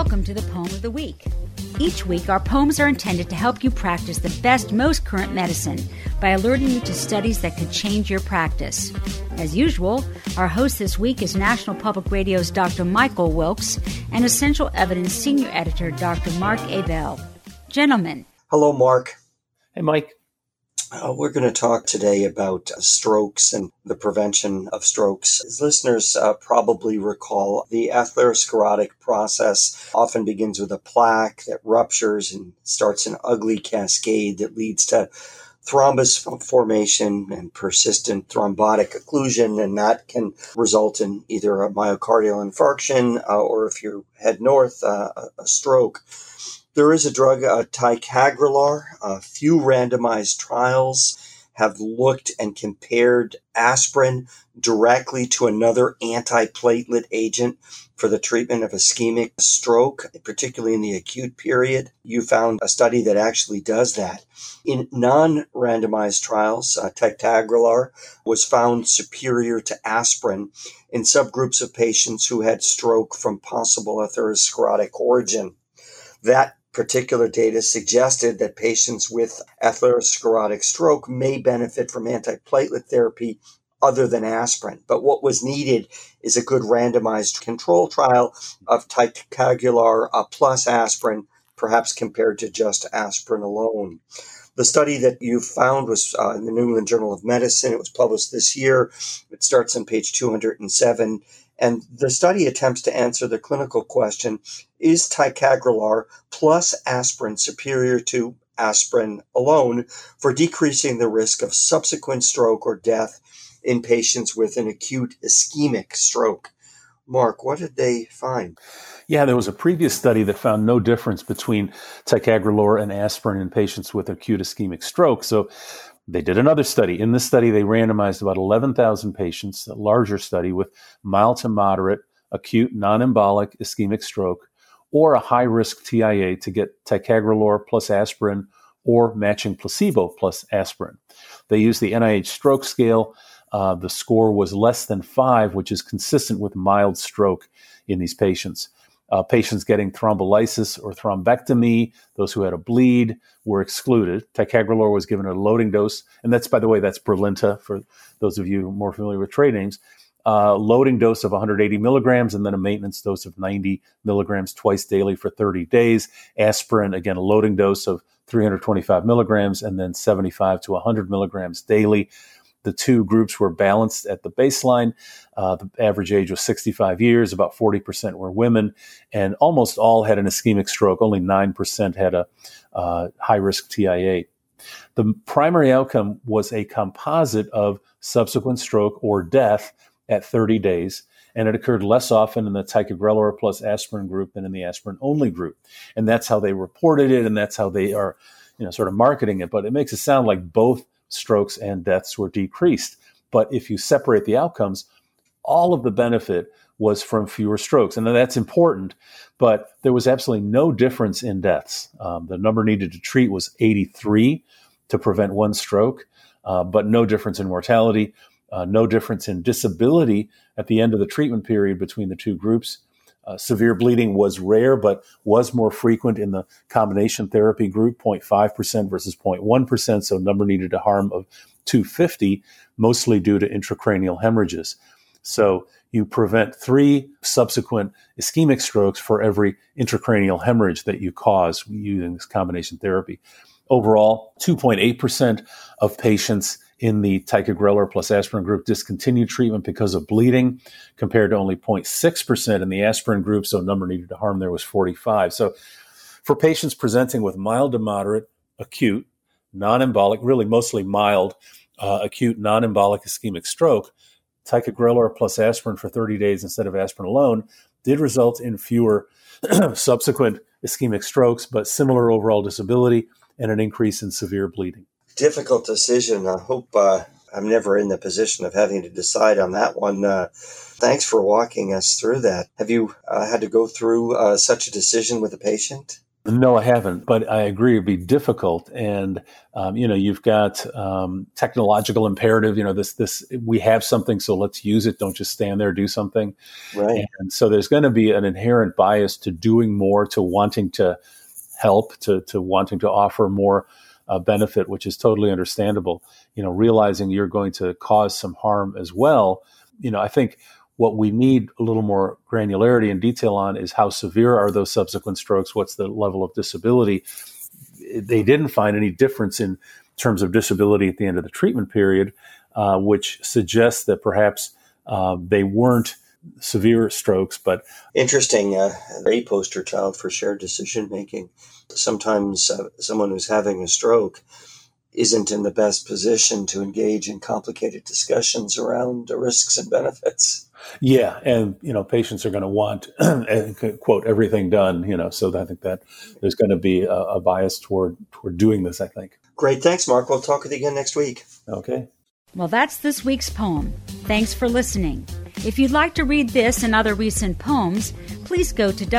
Welcome to the Poem of the Week. Each week, our poems are intended to help you practice the best, most current medicine by alerting you to studies that could change your practice. As usual, our host this week is National Public Radio's Dr. Michael Wilkes and Essential Evidence Senior Editor Dr. Mark Abell. Gentlemen. Hello, Mark. Hey, Mike. We're going to talk today about strokes and the prevention of strokes. As listeners probably recall, the atherosclerotic process often begins with a plaque that ruptures and starts an ugly cascade that leads to thrombus formation and persistent thrombotic occlusion, and that can result in either a myocardial infarction or, if you head north, a stroke. There is a drug, ticagrelor. A few randomized trials have looked and compared aspirin directly to another antiplatelet agent for the treatment of ischemic stroke, particularly in the acute period. You found a study that actually does that. In non-randomized trials, ticagrelor was found superior to aspirin in subgroups of patients who had stroke from possible atherosclerotic origin. That particular data suggested that patients with atherosclerotic stroke may benefit from antiplatelet therapy other than aspirin. But what was needed is a good randomized control trial of ticagrelor plus aspirin, perhaps compared to just aspirin alone. The study that you found was in the New England Journal of Medicine. It was published this year. It starts on page 207. And the study attempts to answer the clinical question, is ticagrelor plus aspirin superior to aspirin alone for decreasing the risk of subsequent stroke or death in patients with an acute ischemic stroke? Mark, what did they find? Yeah, there was a previous study that found no difference between ticagrelor and aspirin in patients with acute ischemic stroke. So they did another study. In this study, they randomized about 11,000 patients, a larger study with mild to moderate acute non-embolic ischemic stroke or a high-risk TIA to get ticagrelor plus aspirin or matching placebo plus aspirin. They used the NIH stroke scale. The score was less than 5, which is consistent with mild stroke in these patients. Patients getting thrombolysis or thrombectomy, those who had a bleed, were excluded. Ticagrelor was given a loading dose, and that's, by the way, that's Brilinta for those of you more familiar with trade names. Loading dose of 180 milligrams and then a maintenance dose of 90 milligrams twice daily for 30 days. Aspirin, again, a loading dose of 325 milligrams and then 75 to 100 milligrams daily. The two groups were balanced at the baseline. The average age was 65 years. About 40% were women, and almost all had an ischemic stroke. Only 9% had a high-risk TIA. The primary outcome was a composite of subsequent stroke or death at 30 days, and it occurred less often in the ticagrelor plus aspirin group than in the aspirin-only group. And that's how they reported it, and that's how they are, sort of marketing it. But it makes it sound like both strokes and deaths were decreased. But if you separate the outcomes, all of the benefit was from fewer strokes. And that's important, but there was absolutely no difference in deaths. The number needed to treat was 83 to prevent one stroke, but no difference in mortality, no difference in disability at the end of the treatment period between the two groups. Severe bleeding was rare, but was more frequent in the combination therapy group, 0.5% versus 0.1%, so number needed to harm of 250, mostly due to intracranial hemorrhages. So you prevent 3 subsequent ischemic strokes for every intracranial hemorrhage that you cause using this combination therapy. Overall, 2.8% of patients in the ticagrelor plus aspirin group discontinued treatment because of bleeding, compared to only 0.6% in the aspirin group, so number needed to harm there was 45. So for patients presenting with mild to moderate, acute, non-embolic, really mostly mild, acute non-embolic ischemic stroke, ticagrelor plus aspirin for 30 days instead of aspirin alone did result in fewer subsequent ischemic strokes, but similar overall disability and an increase in severe bleeding. Difficult decision. I hope I'm never in the position of having to decide on that one. Thanks for walking us through that. Have you had to go through such a decision with a patient? No, I haven't, but I agree it'd be difficult. And, you've got technological imperative, this, we have something, so let's use it. Don't just stand there, do something. Right. And so there's going to be an inherent bias to doing more, to wanting to help, to wanting to offer more benefit, which is totally understandable. Realizing you're going to cause some harm as well. I think what we need a little more granularity and detail on is how severe are those subsequent strokes? What's the level of disability? They didn't find any difference in terms of disability at the end of the treatment period, which suggests that perhaps they weren't severe strokes. But interesting, a poster child for shared decision making. Sometimes someone who's having a stroke isn't in the best position to engage in complicated discussions around the risks and benefits. Yeah, and patients are going to want quote everything done. So I think that there's going to be a bias toward doing this, I think. Great, thanks, Mark. We'll talk with you again next week. Okay. Well, that's this week's poem. Thanks for listening. If you'd like to read this and other recent poems, please go to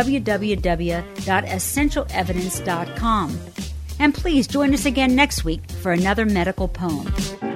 www.essentialevidence.com. And please join us again next week for another medical poem.